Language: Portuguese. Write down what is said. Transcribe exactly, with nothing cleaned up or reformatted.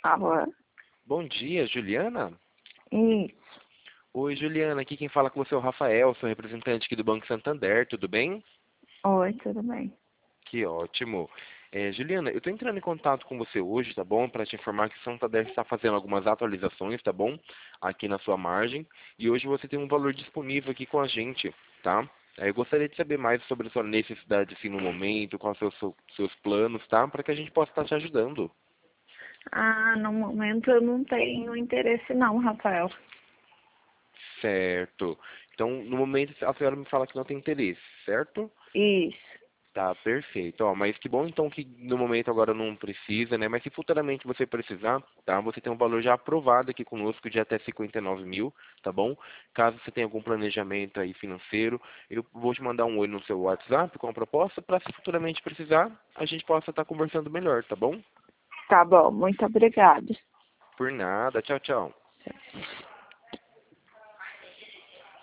Alô? Bom dia, Juliana? Isso. Oi, Juliana, aqui quem fala com você é o Rafael, sou representante aqui do Banco Santander, tudo bem? Oi, tudo bem? Que ótimo. É, Juliana, eu estou entrando em contato com você hoje, tá bom? Para te informar que o Santander está fazendo algumas atualizações, tá bom? Aqui na sua margem. E hoje você tem um valor disponível aqui com a gente, tá? Aí eu gostaria de saber mais sobre a sua necessidade assim no momento, quais são os seus, seus planos, tá? Para que a gente possa estar te ajudando. Ah, no momento eu não tenho interesse não, Rafael. Certo. Então, no momento, a senhora me fala que não tem interesse, certo? Isso. Tá, perfeito. Ó, mas que bom então que no momento agora não precisa, né? Mas se futuramente você precisar, tá? Você tem um valor já aprovado aqui conosco de até cinquenta e nove mil, tá bom? Caso você tenha algum planejamento aí financeiro, eu vou te mandar um oi no seu WhatsApp com a proposta para se futuramente precisar, a gente possa estar conversando melhor, tá bom? Tá bom, muito obrigada. Por nada. Tchau, tchau.